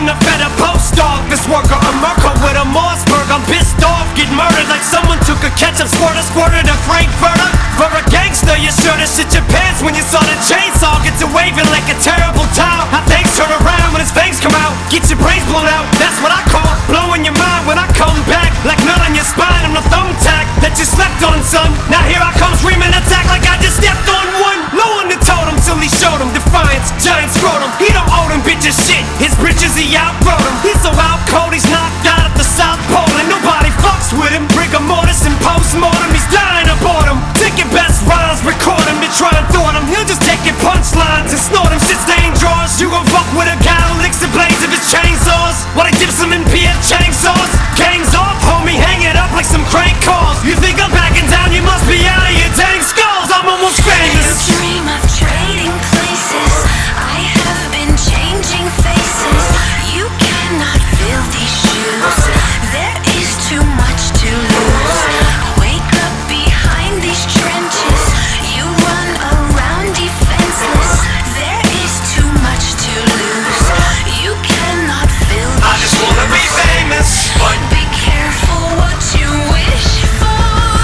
in the fed a post office worker, a Merkel with a Mossberg. I'm pissed off, get murdered like someone took a ketchup squirter, squirted a Frankfurter. For a gangster, you should've shit your pants when you saw the chainsaw. Gets to waving like a terrible towel. How things turn around when his fangs come out. Get your brains blown out, that's what I call blowing your mind when I come back. Like nut on your spine, I'm the thumbtack that you slept on, son. Now here I come screaming attack like I just stepped on one. Low on the totem till he showed him defiance, giant scrotum. He don't owe them bitches shit, his britches he outgrown him. He's so out cold, he's knocked out at the South Pole, and nobody fucks with him. Rigor mortis and post-mortem, he's dying of boredom. Take your best rhymes, record him to try and thwart him. He'll just take your punchlines and snort him. Shit stain drawers. You gon' fuck with a guy who licks the blades of his chainsaws while he dips them in PF chainsaws. Gang's off, homie, hang it up like some crank calls. You think I'm backing down, you must be out of your dang skulls. I'm almost famous. You dream of trading places. I have been changing faces. You cannot fill these shoes. There is too much to lose. Wake up behind these trenches. You run around defenseless. There is too much to lose. You cannot fill these I just wanna be famous, but Be careful what you wish for.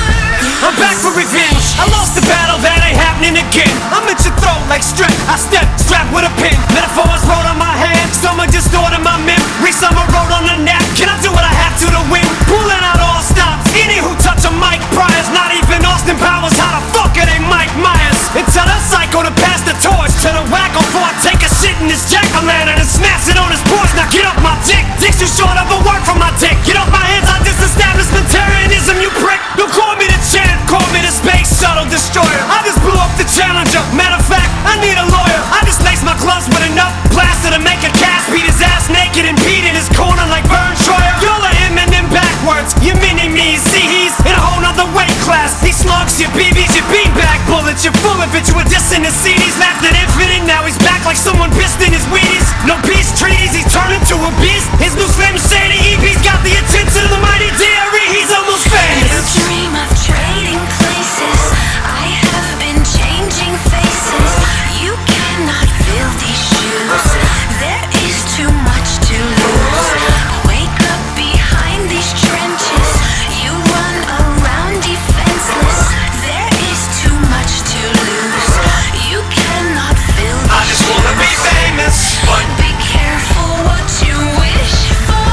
I'm back for revenge. I lost the battle, that ain't happening again. I'm at your throat like strep. I step, strapped with a pin. Metaphors wrote on my hand. Some are distorting my memory. Some are wrote on the nap. Can I do what I have to win? Pulling out all stops. Any who touch a mic priors. Not even Austin Powers. How the fuck are they Mike Myers? And tell that psycho to pass the torch to the wacko before I take a shit in this jack-o'-lantern and smash it on his porch. Now get off my dick. Dick's too short of a word from my dick. Get off my hands. I disestablishmentarianism, you prick. Don't call me the champ. Call me the space shuttle destroyer. I just blew up the Challenger. Matter of fact, I need a lawyer. I just laced my gloves with enough plaster to make a cast. Beat his ass naked and beat in his corner like Vern Troyer. Y'all are Eminem backwards. You mini-me. See, he's in a whole nother weight class. He slugs your BBs, your beanbag bullets. You're full of it. You were dissing his CDs. Laughed at Infinite. Now he's back like someone pissed in his Wheaties. No peace treaties. He's turned into a beast. His new Slim Shady EP's got the attention of the mighty DRE. He's almost famous. You dream of trading places. I have been changing faces. You cannot fill these shoes. There is too much to lose. Wake up behind these trenches. You run around defenseless. There is too much to lose. You cannot fill I these just wanna be shoes. famous, but Be careful what you wish for.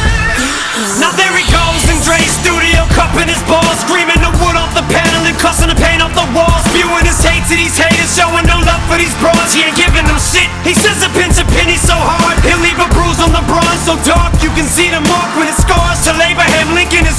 now there he goes in Dre's studio, cupping his balls, screaming the wood off the panel and cussing the paint off the walls, spewing his hate to these haters, showing no love for these broads. He ain't giving them shit. He says a pinch of penny so hard, he'll leave a bruise on the bronze so dark you can see the mark when it scars. Till Abraham Lincoln is